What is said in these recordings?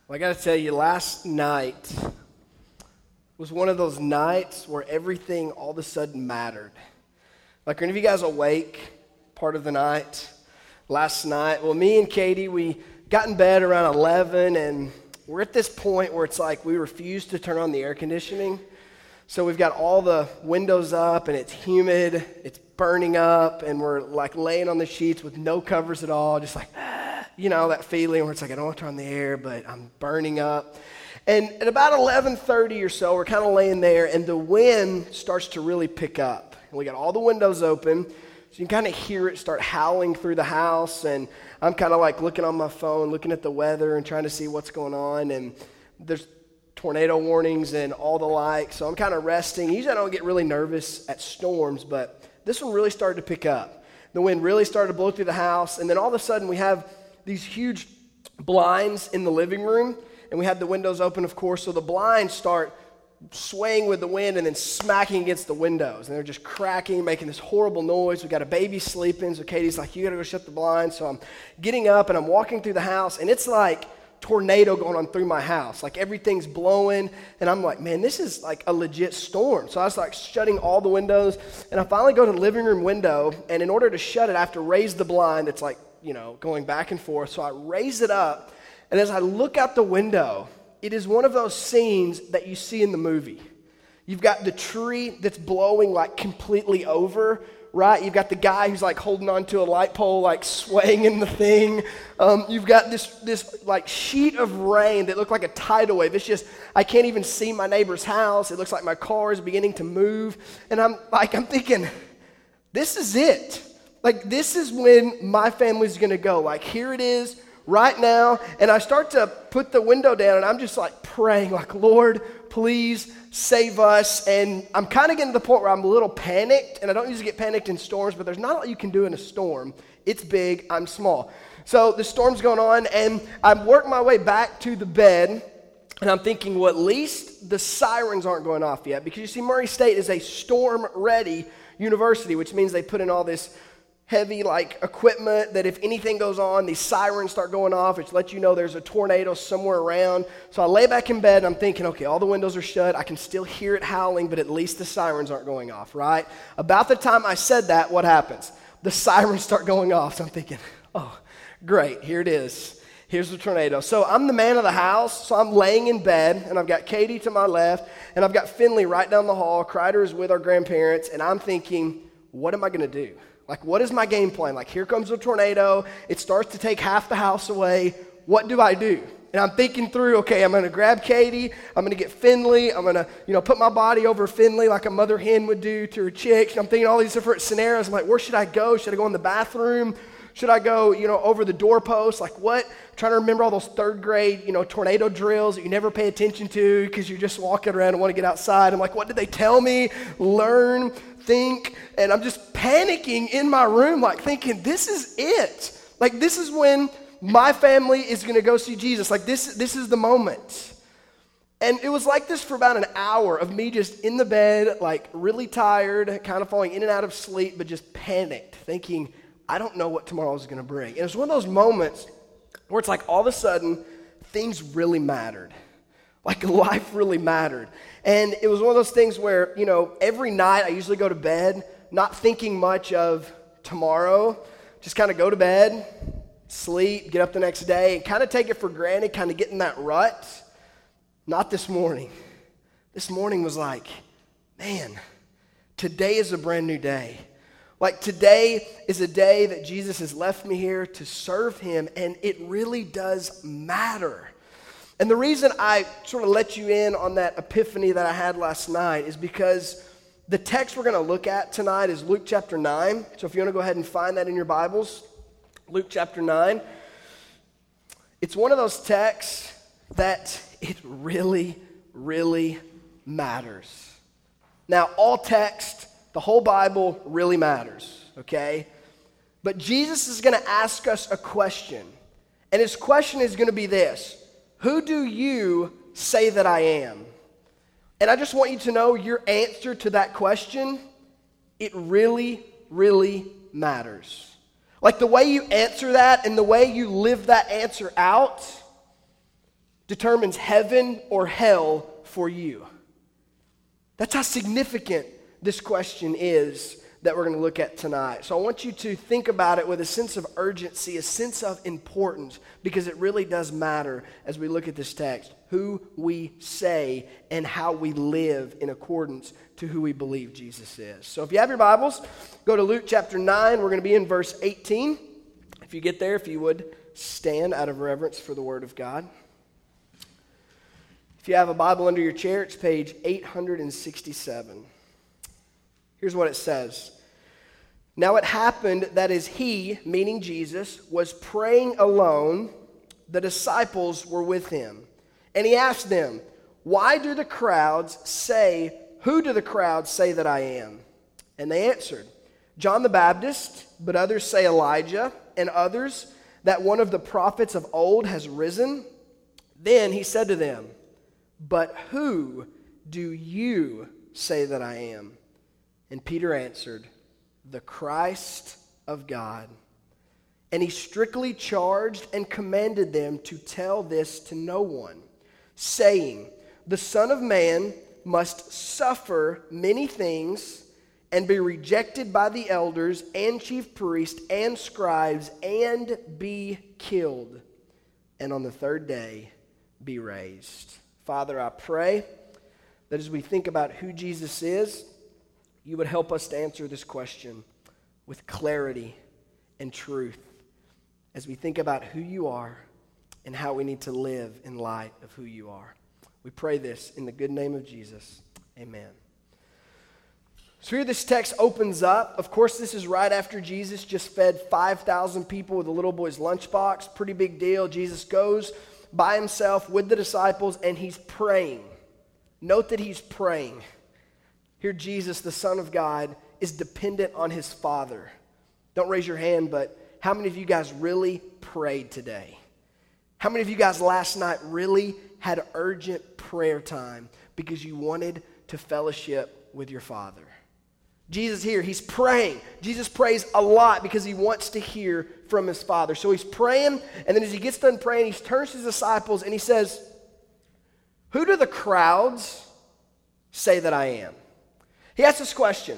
Well, I got to tell you, last night was one of those nights where everything all of a sudden mattered. Like, are any of you guys awake part of the night? Last night, well, me and Katie, we got in bed around 11, and we're at this point where it's like we refuse to turn on the air conditioning. So we've got all the windows up, and it's humid, it's burning up, and we're like laying on the sheets with no covers at all, just like, you know, that feeling where it's like, I don't want to turn on the air, but I'm burning up. And at about 11:30 or so, we're kind of laying there, and the wind starts to really pick up. And we got all the windows open, so you can kind of hear it start howling through the house, and I'm kind of like looking on my phone, looking at the weather and trying to see what's going on, and there's tornado warnings and all the like, so I'm kind of resting. Usually I don't get really nervous at storms, but this one really started to pick up. The wind really started to blow through the house, and then all of a sudden we have these huge blinds in the living room, and we had the windows open, of course, so the blinds start swaying with the wind and then smacking against the windows, and they're just cracking, making this horrible noise. We got a baby sleeping, so Katie's like, you gotta go shut the blinds. So I'm getting up and I'm walking through the house, and it's like tornado going on through my house. Like, everything's blowing, and I'm like, man, this is like a legit storm. So I was like shutting all the windows, and I finally go to the living room window, and in order to shut it, I have to raise the blind. It's like, you know, going back and forth. So I raise it up, and as I look out the window, it is one of those scenes that you see in the movie. You've got the tree that's blowing like completely over, right? You've got the guy who's like holding onto a light pole, like swaying in the thing. You've got this like sheet of rain that looked like a tidal wave. It's just, I can't even see my neighbor's house. It looks like my car is beginning to move. And I'm thinking, this is it. Like, this is when my family's gonna go. Like, here it is right now. And I start to put the window down, and I'm just like praying, like, Lord, please save us. And I'm kind of getting to the point where I'm a little panicked, and I don't usually get panicked in storms, but there's not a lot you can do in a storm. It's big, I'm small. So the storm's going on, and I'm working my way back to the bed, and I'm thinking, well, at least the sirens aren't going off yet, because you see, Murray State is a storm-ready university, which means they put in all this heavy like equipment that if anything goes on, these sirens start going off, which lets you know there's a tornado somewhere around. So I lay back in bed and I'm thinking, okay, all the windows are shut. I can still hear it howling, but at least the sirens aren't going off, right? About the time I said that, what happens? The sirens start going off. So I'm thinking, oh, great, here it is. Here's the tornado. So I'm the man of the house, so I'm laying in bed, and I've got Katie to my left, and I've got Finley right down the hall. Kreider is with our grandparents, and I'm thinking, what am I going to do? Like, what is my game plan? Like, here comes a tornado. It starts to take half the house away. What do I do? And I'm thinking through, okay, I'm going to grab Katie. I'm going to get Finley. I'm going to, put my body over Finley like a mother hen would do to her chicks. And I'm thinking all these different scenarios. I'm like, where should I go? Should I go in the bathroom? Should I go, over the doorpost? Like, what? I'm trying to remember all those third grade, tornado drills that you never pay attention to because you're just walking around and want to get outside. I'm like, what did they tell me? Learn, think. And I'm just panicking in my room, like thinking, this is it. Like, this is when my family is going to go see Jesus. Like, this is the moment. And it was like this for about an hour of me just in the bed, like really tired, kind of falling in and out of sleep, but just panicked, thinking, I don't know what tomorrow is going to bring. And it was one of those moments where it's like all of a sudden things really mattered. Like, life really mattered. And it was one of those things where, every night I usually go to bed not thinking much of tomorrow, just kind of go to bed, sleep, get up the next day, and kind of take it for granted, kind of get in that rut. Not this morning. This morning was like, man, today is a brand new day. Like, today is a day that Jesus has left me here to serve him, and it really does matter. And the reason I sort of let you in on that epiphany that I had last night is because the text we're going to look at tonight is Luke chapter 9. So if you want to go ahead and find that in your Bibles, Luke chapter 9. It's one of those texts that it really, really matters. Now, all text, the whole Bible really matters, okay? But Jesus is going to ask us a question. And his question is going to be this: who do you say that I am? And I just want you to know your answer to that question, it really, really matters. Like, the way you answer that and the way you live that answer out determines heaven or hell for you? That's how significant this question is that we're going to look at tonight. So I want you to think about it with a sense of urgency, a sense of importance, because it really does matter as we look at this text, who we say and how we live in accordance to who we believe Jesus is. So if you have your Bibles, go to Luke chapter 9. We're going to be in verse 18. If you get there, if you would stand out of reverence for the Word of God. If you have a Bible under your chair, it's page 867. Here's what it says. Now it happened that as he, meaning Jesus, was praying alone, the disciples were with him. And he asked them, who do the crowds say that I am? And they answered, John the Baptist, but others say Elijah, and others that one of the prophets of old has risen. Then he said to them, but who do you say that I am? And Peter answered, the Christ of God. And he strictly charged and commanded them to tell this to no one, saying, the Son of Man must suffer many things and be rejected by the elders and chief priests and scribes and be killed, and on the third day be raised. Father, I pray that as we think about who Jesus is, you would help us to answer this question with clarity and truth as we think about who you are and how we need to live in light of who you are. We pray this in the good name of Jesus. Amen. So here this text opens up. Of course, this is right after Jesus just fed 5,000 people with a little boy's lunchbox. Pretty big deal. Jesus goes by himself with the disciples and he's praying. Note that he's praying. Here Jesus, the Son of God, is dependent on his Father. Don't raise your hand, but how many of you guys really prayed today? How many of you guys last night really had urgent prayer time because you wanted to fellowship with your Father? Jesus here, he's praying. Jesus prays a lot because he wants to hear from his Father. So he's praying, and then as he gets done praying, he turns to his disciples and he says, who do the crowds say that I am? He asks this question.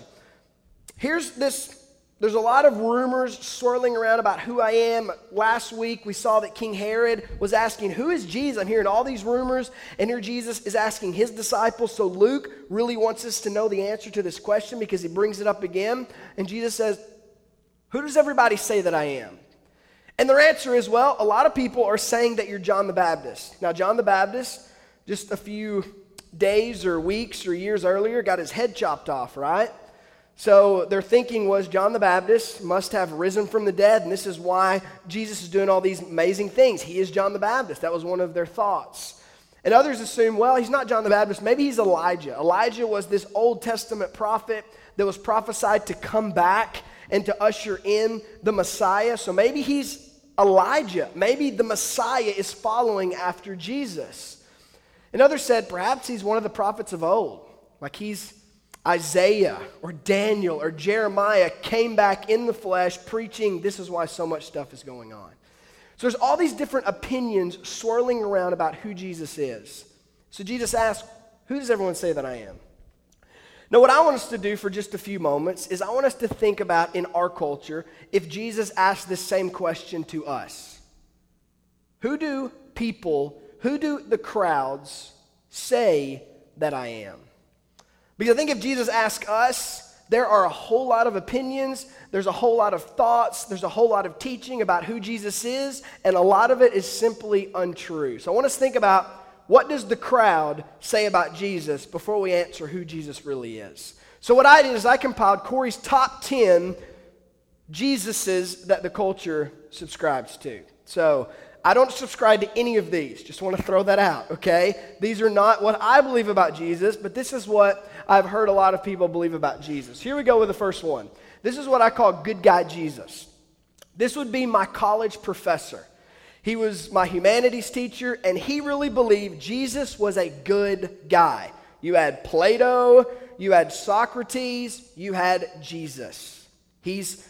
There's a lot of rumors swirling around about who I am. Last week we saw that King Herod was asking, who is Jesus? I'm hearing all these rumors, and here Jesus is asking his disciples. So Luke really wants us to know the answer to this question because he brings it up again. And Jesus says, who does everybody say that I am? And their answer is, well, a lot of people are saying that you're John the Baptist. Now, John the Baptist, just a few days or weeks or years earlier, got his head chopped off, right? So their thinking was John the Baptist must have risen from the dead, and this is why Jesus is doing all these amazing things. He is John the Baptist. That was one of their thoughts. And others assume, well, he's not John the Baptist. Maybe he's Elijah. Elijah was this Old Testament prophet that was prophesied to come back and to usher in the Messiah. So maybe he's Elijah. Maybe the Messiah is following after Jesus. And others said perhaps he's one of the prophets of old, like he's Isaiah or Daniel or Jeremiah came back in the flesh preaching, this is why so much stuff is going on. So there's all these different opinions swirling around about who Jesus is. So Jesus asked, who does everyone say that I am? Now what I want us to do for just a few moments is I want us to think about in our culture if Jesus asked this same question to us. Who do the crowds say that I am? Because I think if Jesus asked us, there are a whole lot of opinions, there's a whole lot of thoughts, there's a whole lot of teaching about who Jesus is, and a lot of it is simply untrue. So I want us to think about what does the crowd say about Jesus before we answer who Jesus really is. So what I did is I compiled Corey's top 10 Jesuses that the culture subscribes to. So I don't subscribe to any of these. Just want to throw that out, okay? These are not what I believe about Jesus, but this is what I've heard a lot of people believe about Jesus. Here we go with the first one. This is what I call good guy Jesus. This would be my college professor. He was my humanities teacher, and he really believed Jesus was a good guy. You had Plato, you had Socrates, you had Jesus. He's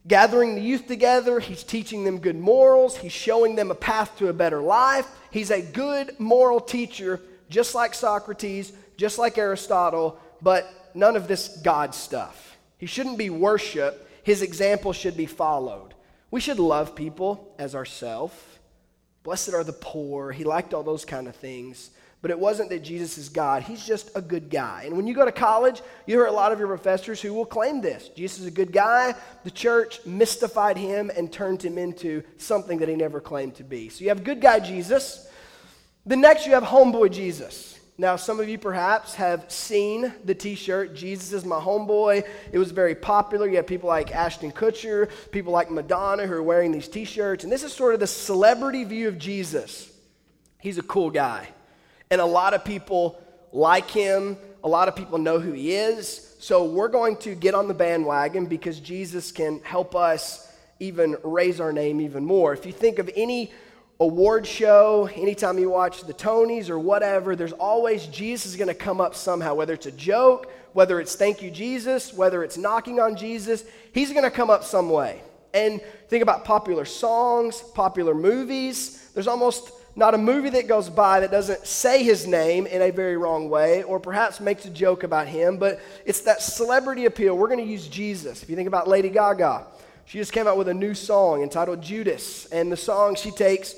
gathering the youth together. He's teaching them good morals. He's showing them a path to a better life. He's a good moral teacher, just like Socrates, just like Aristotle, but none of this God stuff. He shouldn't be worshiped. His example should be followed. We should love people as ourselves. Blessed are the poor. He liked all those kind of things. But it wasn't that Jesus is God. He's just a good guy. And when you go to college, you hear a lot of your professors who will claim this. Jesus is a good guy. The church mystified him and turned him into something that he never claimed to be. So you have good guy Jesus. Then next you have homeboy Jesus. Now, some of you perhaps have seen the t-shirt, Jesus is my homeboy. It was very popular. You have people like Ashton Kutcher, people like Madonna who are wearing these t-shirts. And this is sort of the celebrity view of Jesus. He's a cool guy. And a lot of people like him. A lot of people know who he is. So we're going to get on the bandwagon because Jesus can help us even raise our name even more. If you think of any award show, anytime you watch the Tonys or whatever, there's always Jesus is going to come up somehow, whether it's a joke, whether it's thank you Jesus, whether it's knocking on Jesus, he's going to come up some way. And think about popular songs, popular movies. There's almost not a movie that goes by that doesn't say his name in a very wrong way or perhaps makes a joke about him, but it's that celebrity appeal. We're going to use Jesus. If you think about Lady Gaga, she just came out with a new song entitled Judas, and the song she takes,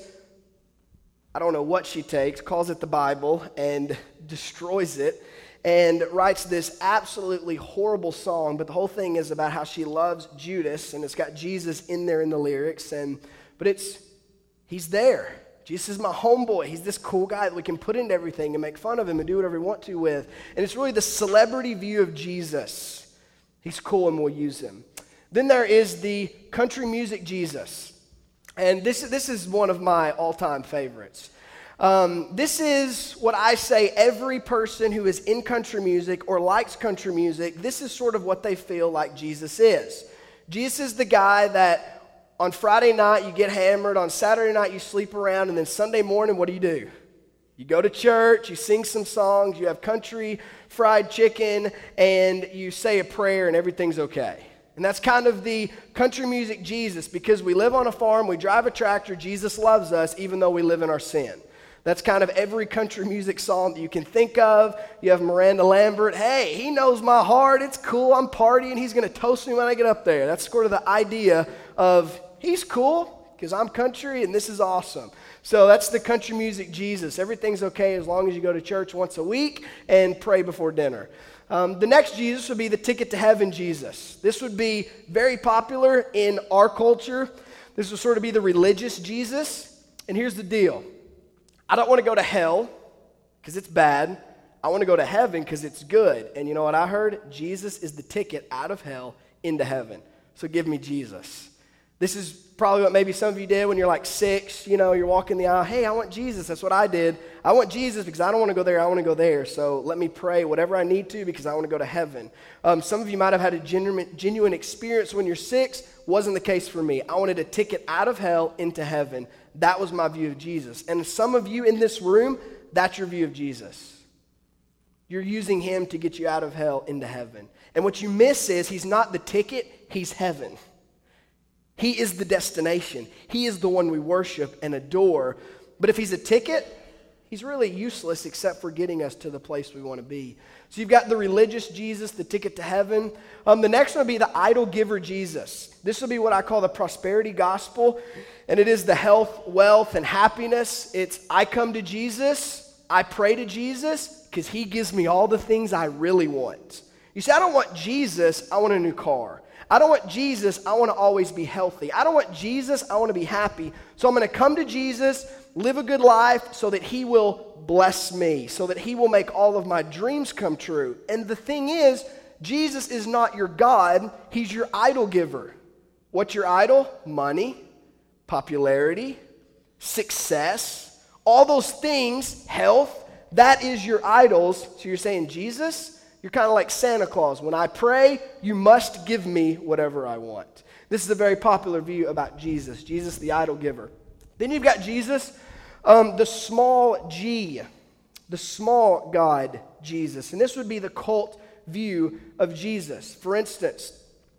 I don't know what she takes, calls it the Bible and destroys it and writes this absolutely horrible song, but the whole thing is about how she loves Judas, and it's got Jesus in there in the lyrics, but he's there. Jesus is my homeboy. He's this cool guy that we can put into everything and make fun of him and do whatever we want to with. And it's really the celebrity view of Jesus. He's cool and we'll use him. Then there is the country music Jesus. And this is one of my all-time favorites. This is what I say every person who is in country music or likes country music, this is sort of what they feel like Jesus is. Jesus is the guy that on Friday night you get hammered, on Saturday night you sleep around, and then Sunday morning what do? You go to church, you sing some songs, you have country fried chicken, and you say a prayer and everything's okay. And that's kind of the country music Jesus, because we live on a farm, we drive a tractor, Jesus loves us even though we live in our sin. That's kind of every country music song that you can think of. You have Miranda Lambert, hey, he knows my heart, it's cool, I'm partying, he's going to toast me when I get up there. That's sort of the idea of he's cool because I'm country and this is awesome. So that's the country music Jesus. Everything's okay as long as you go to church once a week and pray before dinner. The next Jesus would be the ticket to heaven Jesus. This would be very popular in our culture. This would sort of be the religious Jesus. And here's the deal. I don't want to go to hell because it's bad. I want to go to heaven because it's good. And you know what I heard? Jesus is the ticket out of hell into heaven. So give me Jesus. This is probably what maybe some of you did when you're like 6, you're walking the aisle. Hey, I want Jesus. That's what I did. I want Jesus because I don't want to go there. I want to go there. So let me pray whatever I need to because I want to go to heaven. Some of you might have had a genuine experience when you're 6. Wasn't the case for me. I wanted a ticket out of hell into heaven. That was my view of Jesus. And some of you in this room, that's your view of Jesus. You're using him to get you out of hell into heaven. And what you miss is he's not the ticket, he's heaven. He is the destination. He is the one we worship and adore. But if he's a ticket, he's really useless except for getting us to the place we want to be. So you've got the religious Jesus, the ticket to heaven. The next one would be the idol giver Jesus. This will be what I call the prosperity gospel. And it is the health, wealth, and happiness. It's I come to Jesus, I pray to Jesus, because he gives me all the things I really want. You see, I don't want Jesus, I want a new car. I don't want Jesus, I want to always be healthy. I don't want Jesus, I want to be happy. So I'm going to come to Jesus, live a good life so that he will bless me, so that he will make all of my dreams come true. And the thing is, Jesus is not your God, he's your idol giver. What's your idol? Money, popularity, success, all those things, health, that is your idols. So you're saying, Jesus, you're kind of like Santa Claus. When I pray, you must give me whatever I want. This is a very popular view about Jesus. Jesus, the idol giver. Then you've got Jesus, the small g, the small God Jesus. And this would be the cult view of Jesus. For instance,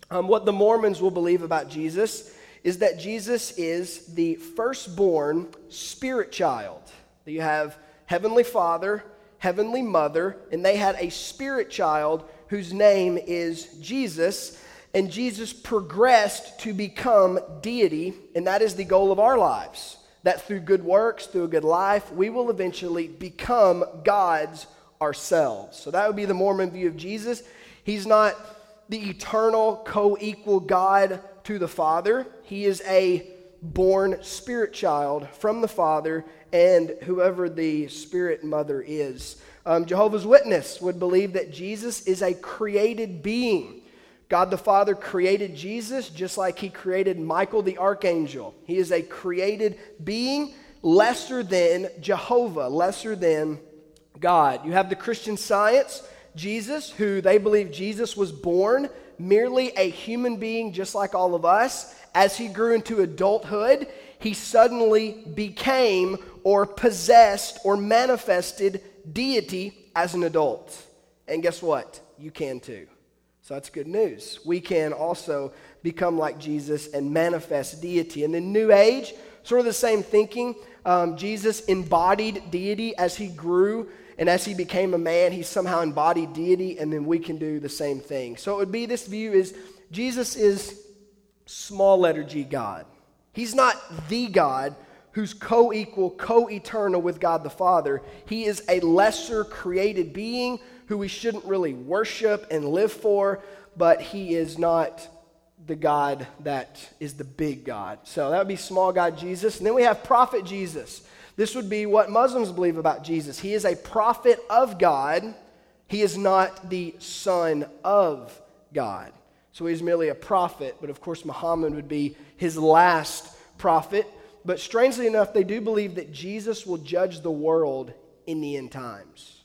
What the Mormons will believe about Jesus is that Jesus is the firstborn spirit child. You have Heavenly Father, Heavenly Mother, and they had a spirit child whose name is Jesus, and Jesus progressed to become deity, and that is the goal of our lives, that through good works, through a good life, we will eventually become gods ourselves. So that would be the Mormon view of Jesus. He's not the eternal co-equal God to the Father. He is a born spirit child from the Father and whoever the spirit mother is. Jehovah's Witness would believe that Jesus is a created being. God the Father created Jesus just like he created Michael the archangel. He is a created being, lesser than Jehovah, lesser than God. You have the Christian Science, Jesus, who they believe Jesus was born merely a human being just like all of us. As he grew into adulthood, he suddenly became or possessed or manifested deity as an adult. And guess what? You can too. So that's good news. We can also become like Jesus and manifest deity. And then New Age, sort of the same thinking. Jesus embodied deity as he grew, and as he became a man, he somehow embodied deity, and then we can do the same thing. So it would be, this view is Jesus is small letter G God. He's not the God who's co-equal, co-eternal with God the Father. He is a lesser created being who we shouldn't really worship and live for, but he is not the God that is the big God. So that would be small God Jesus. And then we have prophet Jesus. This would be what Muslims believe about Jesus. He is a prophet of God. He is not the son of God. So he's merely a prophet, but of course Muhammad would be his last prophet. But strangely enough, they do believe that Jesus will judge the world in the end times.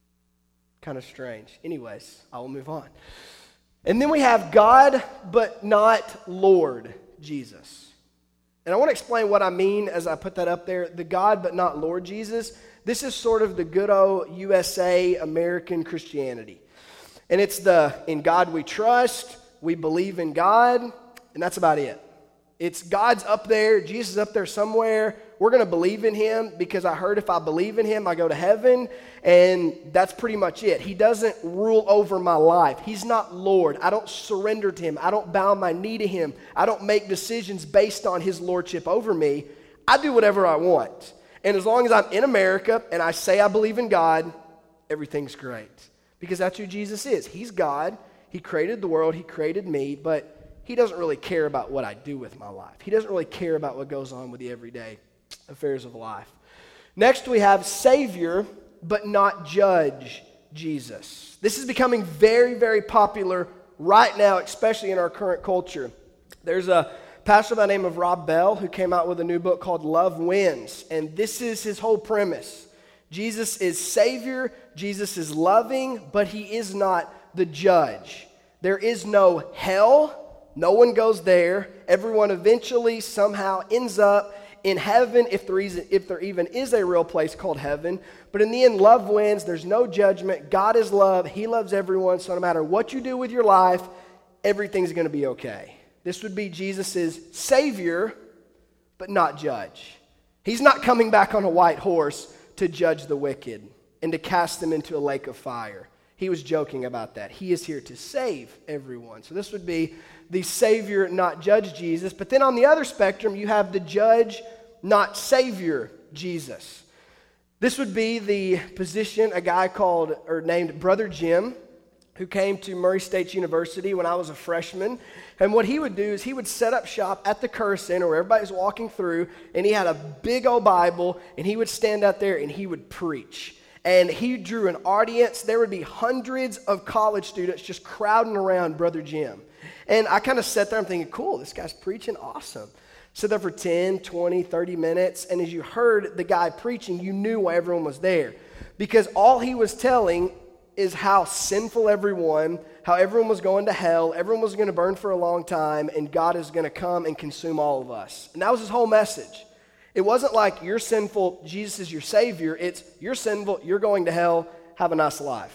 Kind of strange. Anyways, I will move on. And then we have God, but not Lord Jesus. And I want to explain what I mean as I put that up there. The God, but not Lord Jesus. This is sort of the good old USA American Christianity. And it's the, in God we trust, we believe in God, and that's about it. It's God's up there, Jesus is up there somewhere. We're going to believe in him because I heard if I believe in him, I go to heaven, and that's pretty much it. He doesn't rule over my life. He's not Lord. I don't surrender to him. I don't bow my knee to him. I don't make decisions based on his lordship over me. I do whatever I want. And as long as I'm in America and I say I believe in God, everything's great. Because that's who Jesus is. He's God. He created the world. He created me, but he doesn't really care about what I do with my life. He doesn't really care about what goes on with the everyday affairs of life. Next, we have Savior, but not Judge Jesus. This is becoming very, very popular right now, especially in our current culture. There's a pastor by the name of Rob Bell who came out with a new book called Love Wins, and this is his whole premise. Jesus is Savior, Jesus is loving, but he is not the judge. There is no hell. No one goes there. Everyone eventually somehow ends up in heaven, if there even is a real place called heaven. But in the end, love wins. There's no judgment. God is love. He loves everyone. So no matter what you do with your life, everything's going to be okay. This would be Jesus' Savior, but not judge. He's not coming back on a white horse to judge the wicked and to cast them into a lake of fire. He was joking about that. He is here to save everyone. So this would be the Savior, not Judge Jesus. But then on the other spectrum, you have the Judge, not Savior Jesus. This would be the position a guy named Brother Jim, who came to Murray State University when I was a freshman. And what he would do is he would set up shop at the Curse Center where everybody's walking through, and he had a big old Bible, and he would stand out there and he would preach. And he drew an audience. There would be hundreds of college students just crowding around Brother Jim. And I kind of sat there and thinking, cool, this guy's preaching, awesome. Sit there for 10, 20, 30 minutes. And as you heard the guy preaching, you knew why everyone was there. Because all he was telling is how sinful everyone, how everyone was going to hell, everyone was going to burn for a long time, and God is going to come and consume all of us. And that was his whole message. It wasn't like you're sinful, Jesus is your Savior. It's you're sinful, you're going to hell, have a nice life.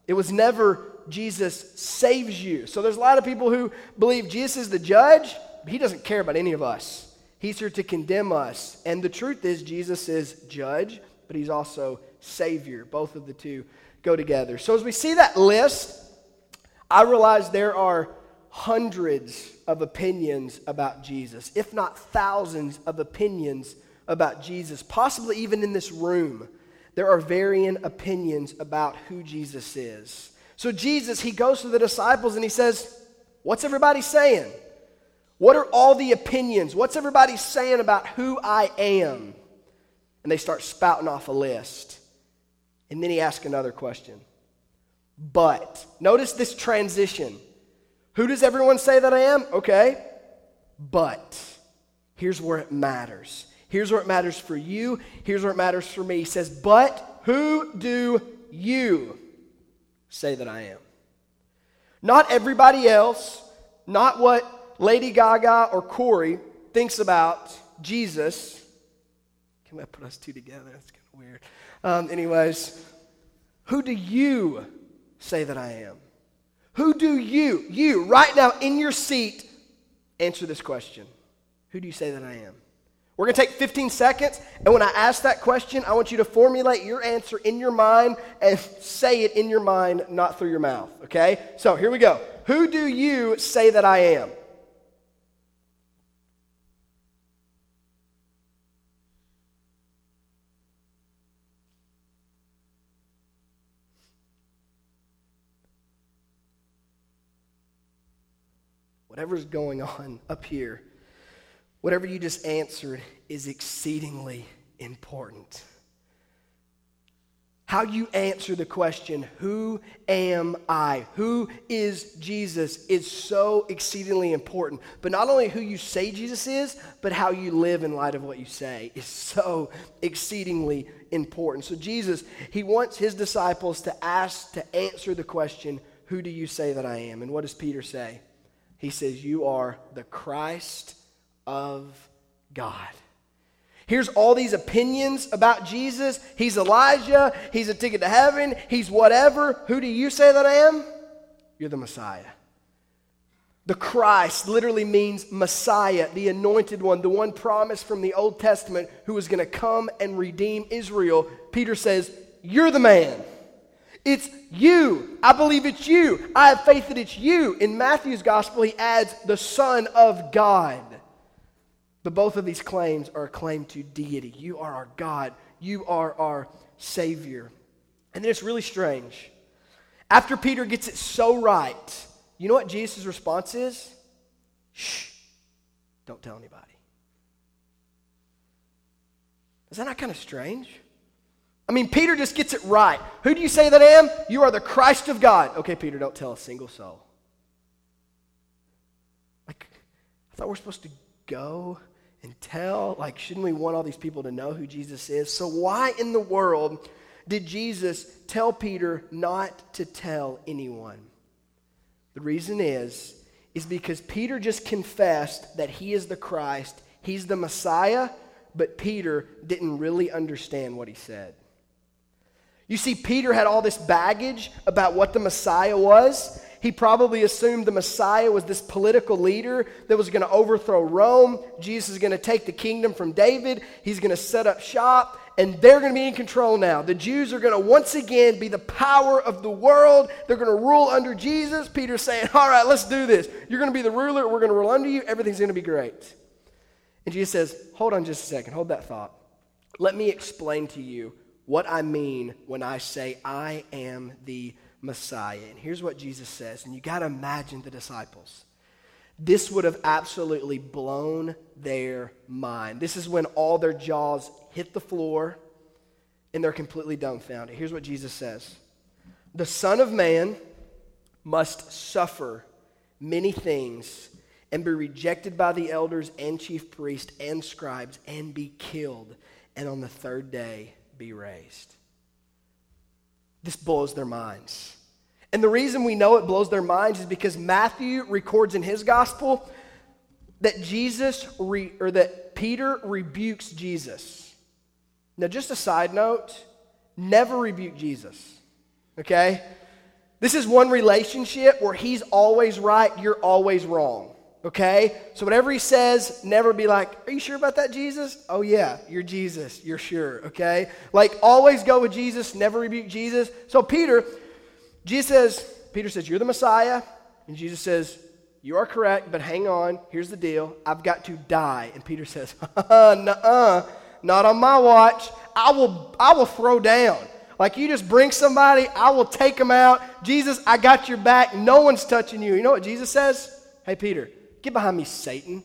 It was never Jesus saves you. So there's a lot of people who believe Jesus is the judge, but he doesn't care about any of us. He's here to condemn us. And the truth is Jesus is judge, but he's also Savior. Both of the two go together. So as we see that list, I realize there are hundreds of opinions about Jesus, if not thousands of opinions about Jesus, possibly even in this room. There are varying opinions about who Jesus is. So Jesus, he goes to the disciples and he says, what's everybody saying? What are all the opinions? What's everybody saying about who I am? And they start spouting off a list. And then he asks another question. But, notice this transition. Who does everyone say that I am? Okay. But, here's where it matters. Here's where it matters for you. Here's where it matters for me. He says, but who do you say that I am? Not everybody else, not what Lady Gaga or Corey thinks about Jesus. Can I put us two together? That's kind of weird. Anyways, who do you say that I am? Who do you right now in your seat, answer this question? Who do you say that I am? We're going to take 15 seconds, and when I ask that question, I want you to formulate your answer in your mind and say it in your mind, not through your mouth, okay? So here we go. Who do you say that I am? Whatever's going on up here, whatever you just answered is exceedingly important. How you answer the question, who am I? Who is Jesus? Is so exceedingly important. But not only who you say Jesus is, but how you live in light of what you say is so exceedingly important. So Jesus, he wants his disciples to answer the question, who do you say that I am? And what does Peter say? He says, you are the Christ of God. Here's all these opinions about Jesus. He's Elijah. He's a ticket to heaven. He's whatever. Who do you say that I am? You're the Messiah. The Christ literally means Messiah, the anointed one, the one promised from the Old Testament who was going to come and redeem Israel. Peter says, you're the man. It's you. I believe it's you. I have faith that it's you. In Matthew's gospel, he adds the Son of God. But both of these claims are a claim to deity. You are our God. You are our Savior. And then it's really strange. After Peter gets it so right, you know what Jesus' response is? Shh, don't tell anybody. Is that not kind of strange? I mean, Peter just gets it right. Who do you say that I am? You are the Christ of God. Okay, Peter, don't tell a single soul. Like, I thought we're supposed to go and tell. Like, shouldn't we want all these people to know who Jesus is? So why in the world did Jesus tell Peter not to tell anyone? The reason is because Peter just confessed that he is the Christ, he's the Messiah, but Peter didn't really understand what he said. You see, Peter had all this baggage about what the Messiah was. He probably assumed the Messiah was this political leader that was going to overthrow Rome. Jesus is going to take the kingdom from David. He's going to set up shop, and they're going to be in control now. The Jews are going to once again be the power of the world. They're going to rule under Jesus. Peter's saying, all right, let's do this. You're going to be the ruler. We're going to rule under you. Everything's going to be great. And Jesus says, hold on just a second. Hold that thought. Let me explain to you what I mean when I say I am the Messiah. And here's what Jesus says, and you got to imagine the disciples. This would have absolutely blown their mind. This is when all their jaws hit the floor and they're completely dumbfounded. Here's what Jesus says. The Son of Man must suffer many things and be rejected by the elders and chief priests and scribes and be killed, and on the third day be raised. This blows their minds. And the reason we know it blows their minds is because Matthew records in his gospel that that Peter rebukes Jesus. Now, just a side note, never rebuke Jesus. Okay? This is one relationship where he's always right, you're always wrong. Okay? So whatever he says, never be like, are you sure about that, Jesus? Oh yeah, you're Jesus. You're sure. Okay? Like, always go with Jesus, never rebuke Jesus. So Peter says, you're the Messiah. And Jesus says, you are correct, but hang on. Here's the deal. I've got to die. And Peter says, nuh-uh, not on my watch. I will throw down. Like, you just bring somebody, I will take them out. Jesus, I got your back. No one's touching you. You know what Jesus says? Hey, Peter, get behind me, Satan.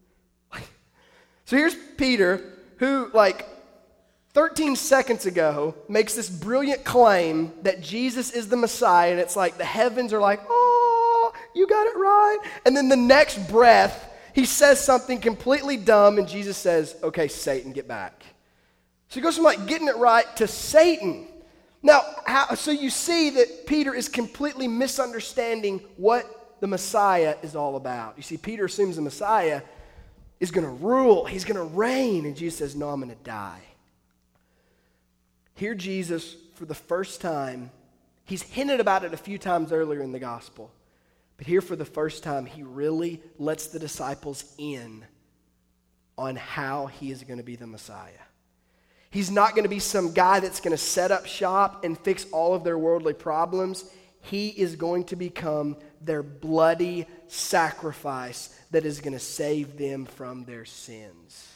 So here's Peter, who, 13 seconds ago, makes this brilliant claim that Jesus is the Messiah, and it's like the heavens are like, oh, you got it right. And then the next breath, he says something completely dumb, and Jesus says, okay, Satan, get back. So he goes from getting it right to Satan. Now, so you see that Peter is completely misunderstanding what the Messiah is all about. You see, Peter assumes the Messiah is going to rule. He's going to reign. And Jesus says, no, I'm going to die. Here Jesus, for the first time, he's hinted about it a few times earlier in the gospel. But here for the first time, he really lets the disciples in on how he is going to be the Messiah. He's not going to be some guy that's going to set up shop and fix all of their worldly problems. He is going to become their bloody sacrifice that is going to save them from their sins.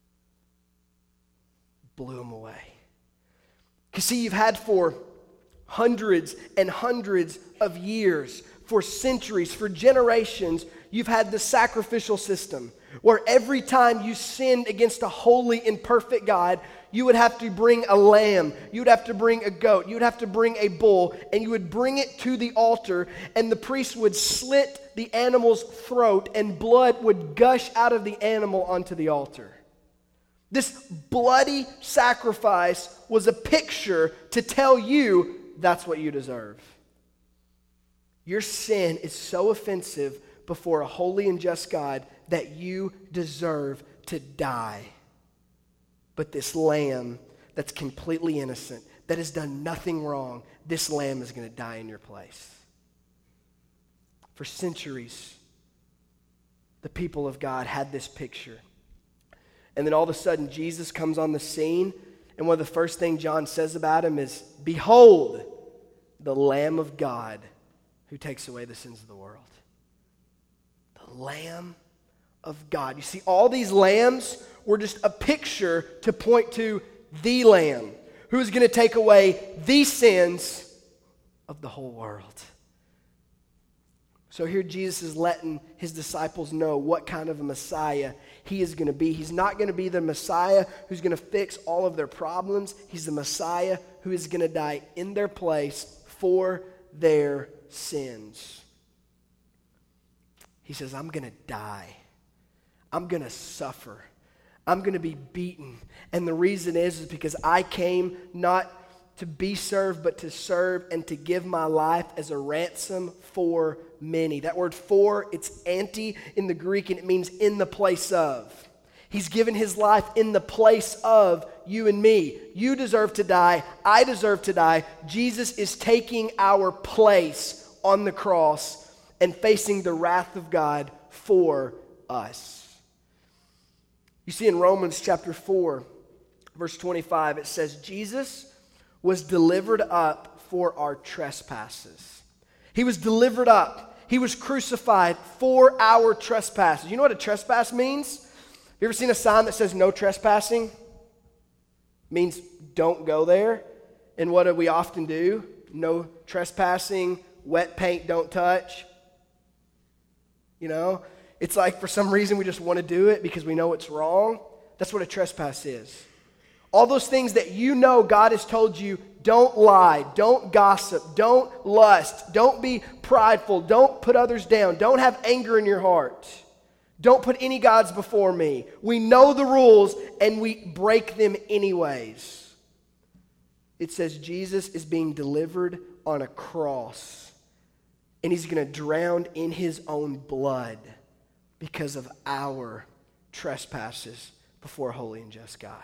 Blew them away. You see, you've had for hundreds and hundreds of years, for centuries, for generations, you've had the sacrificial system where every time you sinned against a holy and perfect God, you would have to bring a lamb, you would have to bring a goat, you would have to bring a bull, and you would bring it to the altar, and the priest would slit the animal's throat, and blood would gush out of the animal onto the altar. This bloody sacrifice was a picture to tell you that's what you deserve. Your sin is so offensive before a holy and just God that you deserve to die. But this lamb that's completely innocent, that has done nothing wrong, this lamb is going to die in your place. For centuries, the people of God had this picture. And then all of a sudden, Jesus comes on the scene, and one of the first things John says about him is, behold, the Lamb of God who takes away the sins of the world. The Lamb of God. You see, all these lambs were just a picture to point to the Lamb who is going to take away the sins of the whole world. So here Jesus is letting his disciples know what kind of a Messiah he is going to be. He's not going to be the Messiah who's going to fix all of their problems. He's the Messiah who is going to die in their place for their sins. He says, I'm going to die. I'm going to suffer. I'm going to be beaten. And the reason is because I came not to be served, but to serve and to give my life as a ransom for many. That word for, it's anti in the Greek, and it means in the place of. He's given his life in the place of you and me. You deserve to die. I deserve to die. Jesus is taking our place on the cross and facing the wrath of God for us. You see in Romans chapter 4, verse 25, it says, Jesus was delivered up for our trespasses. He was delivered up. He was crucified for our trespasses. You know what a trespass means? Have you ever seen a sign that says no trespassing? It means don't go there. And what do we often do? No trespassing, wet paint, don't touch. You know, it's like for some reason we just want to do it because we know it's wrong. That's what a trespass is. All those things that you know God has told you, don't lie, don't gossip, don't lust, don't be prideful, don't put others down, don't have anger in your heart. Don't put any gods before me. We know the rules and we break them anyways. It says Jesus is being delivered on a cross and he's going to drown in his own blood because of our trespasses before a holy and just God.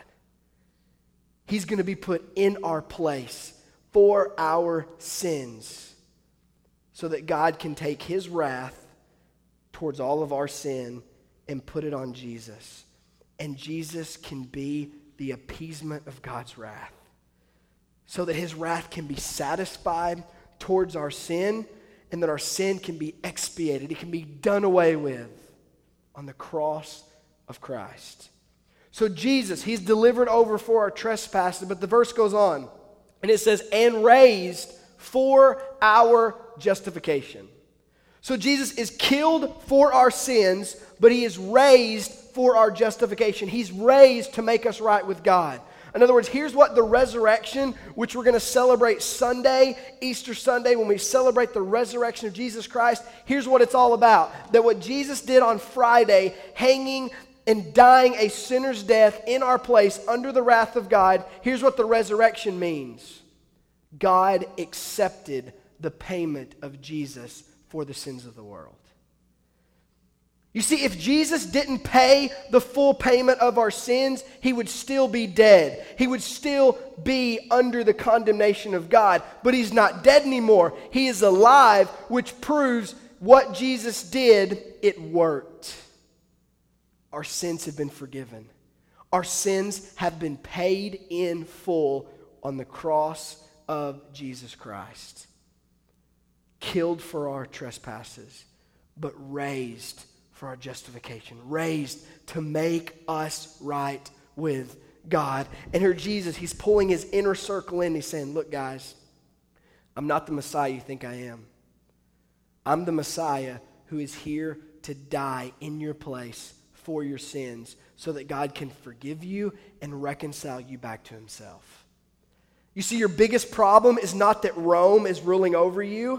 He's going to be put in our place for our sins. so that God can take his wrath towards all of our sin and put it on Jesus. And Jesus can be the appeasement of God's wrath, so that his wrath can be satisfied towards our sin, and that our sin can be expiated. It can be done away with on the cross of Christ. So Jesus, he's delivered over for our trespasses, but the verse goes on, and it says, and raised for our justification. So Jesus is killed for our sins, but he is raised for our justification. He's raised to make us right with God. In other words, here's what the resurrection, which we're going to celebrate Sunday, Easter Sunday, when we celebrate the resurrection of Jesus Christ, here's what it's all about. That what Jesus did on Friday, hanging and dying a sinner's death in our place under the wrath of God, here's what the resurrection means. God accepted the payment of Jesus for the sins of the world. You see, if Jesus didn't pay the full payment of our sins, he would still be dead. He would still be under the condemnation of God. But he's not dead anymore. He is alive, which proves what Jesus did, it worked. Our sins have been forgiven. Our sins have been paid in full on the cross of Jesus Christ. Killed for our trespasses, but raised for our justification, raised to make us right with God. And here Jesus, he's pulling his inner circle in. He's saying, look guys, I'm not the Messiah you think I am. I'm the Messiah who is here to die in your place for your sins so that God can forgive you and reconcile you back to himself. You see, your biggest problem is not that Rome is ruling over you,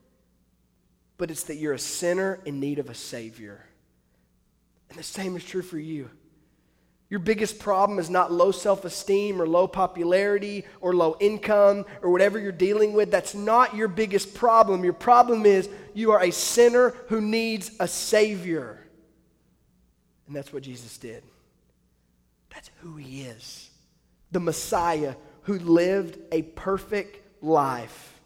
but it's that you're a sinner in need of a Savior. And the same is true for you. Your biggest problem is not low self-esteem or low popularity or low income or whatever you're dealing with. That's not your biggest problem. Your problem is you are a sinner who needs a Savior. And that's what Jesus did. That's who he is. The Messiah who lived a perfect life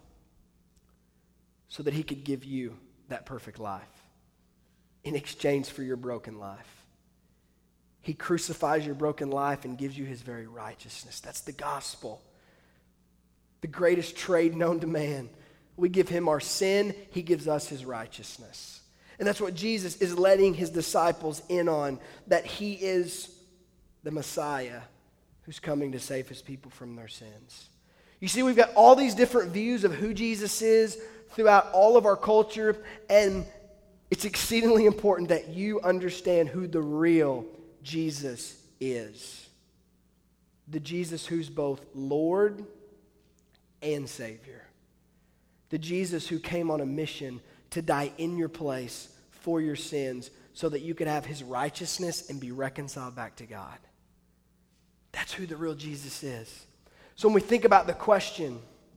so that he could give you that perfect life in exchange for your broken life. He crucifies your broken life and gives you his very righteousness. That's the gospel. The greatest trade known to man. We give him our sin, he gives us his righteousness. And that's what Jesus is letting his disciples in on, that he is the Messiah who's coming to save his people from their sins. You see, we've got all these different views of who Jesus is throughout all of our culture, and it's exceedingly important that you understand who the real Jesus is. The Jesus who's both Lord and Savior. The Jesus who came on a mission to die in your place for your sins so that you could have his righteousness and be reconciled back to God. That's who the real Jesus is. So when we think about the question,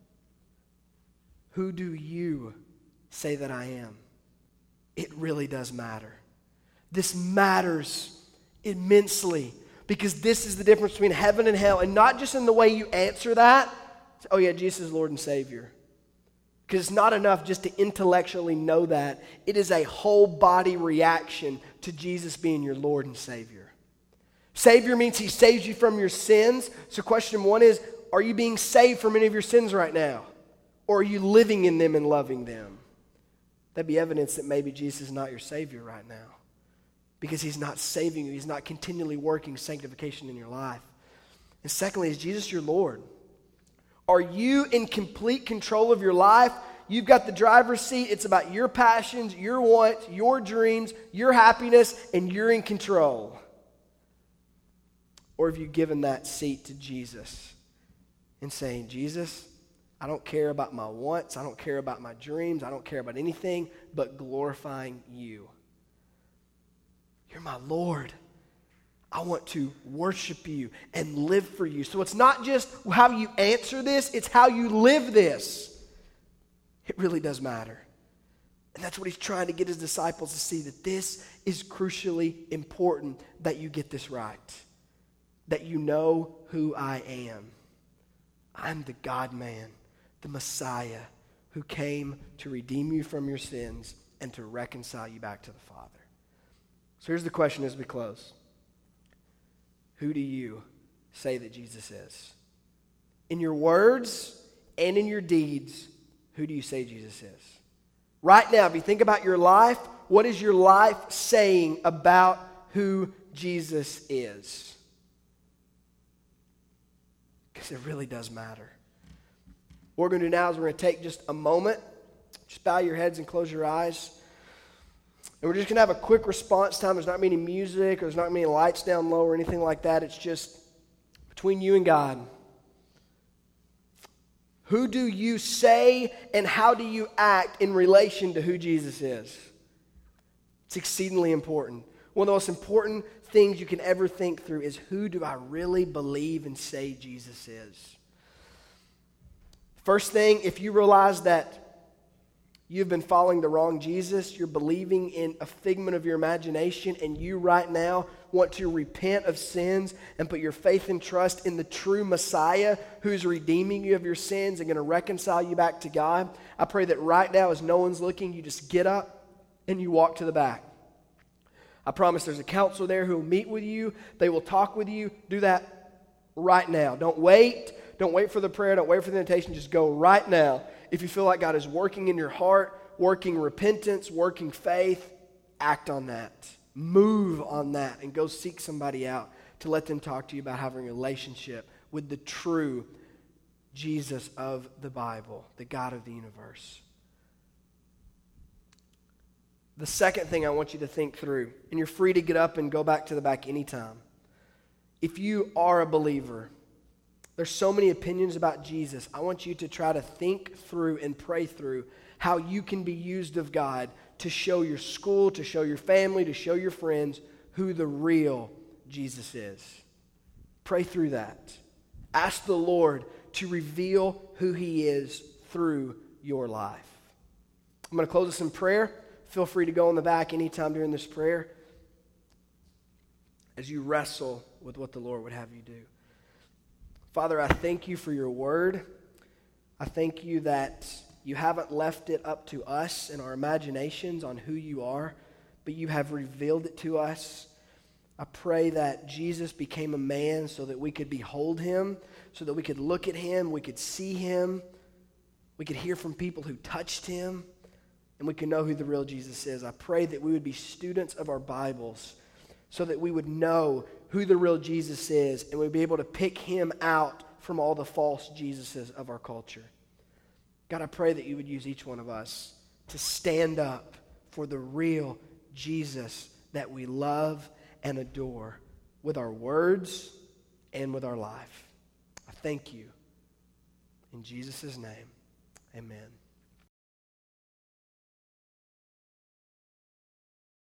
who do you say that I am? It really does matter. This matters immensely because this is the difference between heaven and hell, and not just in the way you answer that. Oh yeah, Jesus is Lord and Savior. Because it's not enough just to intellectually know that. It is a whole body reaction to Jesus being your Lord and Savior. Savior means he saves you from your sins. So question one is, are you being saved from any of your sins right now? Or are you living in them and loving them? That'd be evidence that maybe Jesus is not your Savior right now. Because he's not saving you. He's not continually working sanctification in your life. And secondly, is Jesus your Lord? Are you in complete control of your life? You've got the driver's seat. It's about your passions, your wants, your dreams, your happiness, and you're in control. Or have you given that seat to Jesus and saying, Jesus, I don't care about my wants. I don't care about my dreams. I don't care about anything but glorifying you. You're my Lord. I want to worship you and live for you. So it's not just how you answer this, it's how you live this. It really does matter. And that's what he's trying to get his disciples to see, that this is crucially important, that you get this right. That you know who I am. I'm the God-man, the Messiah, who came to redeem you from your sins and to reconcile you back to the Father. So here's the question as we close. Who do you say that Jesus is? In your words and in your deeds, who do you say Jesus is? Right now, if you think about your life, what is your life saying about who Jesus is? Because it really does matter. What we're going to do now is we're going to take just a moment. Just bow your heads and close your eyes. And we're just going to have a quick response time. There's not going to be any music, or there's not going to be any lights down low or anything like that. It's just between you and God. Who do you say and how do you act in relation to who Jesus is? It's exceedingly important. One of the most important things you can ever think through is, who do I really believe and say Jesus is? First thing, if you realize that you've been following the wrong Jesus, you're believing in a figment of your imagination, and you right now want to repent of sins and put your faith and trust in the true Messiah who's redeeming you of your sins and going to reconcile you back to God, I pray that right now, as no one's looking, you just get up and you walk to the back. I promise there's a counselor there who will meet with you. They will talk with you. Do that right now. Don't wait. Don't wait for the prayer. Don't wait for the invitation. Just go right now. If you feel like God is working in your heart, working repentance, working faith, act on that. Move on that and go seek somebody out to let them talk to you about having a relationship with the true Jesus of the Bible, the God of the universe. The second thing I want you to think through, and you're free to get up and go back to the back anytime. If you are a believer, there's so many opinions about Jesus. I want you to try to think through and pray through how you can be used of God to show your school, to show your family, to show your friends who the real Jesus is. Pray through that. Ask the Lord to reveal who He is through your life. I'm going to close this in prayer. Feel free to go in the back anytime during this prayer as you wrestle with what the Lord would have you do. Father, I thank you for your word. I thank you that you haven't left it up to us and our imaginations on who you are, but you have revealed it to us. I pray that Jesus became a man so that we could behold him, so that we could look at him, we could see him, we could hear from people who touched him, and we can know who the real Jesus is. I pray that we would be students of our Bibles so that we would know who the real Jesus is, and we'd be able to pick him out from all the false Jesuses of our culture. God, I pray that you would use each one of us to stand up for the real Jesus that we love and adore with our words and with our life. I thank you. In Jesus' name, amen.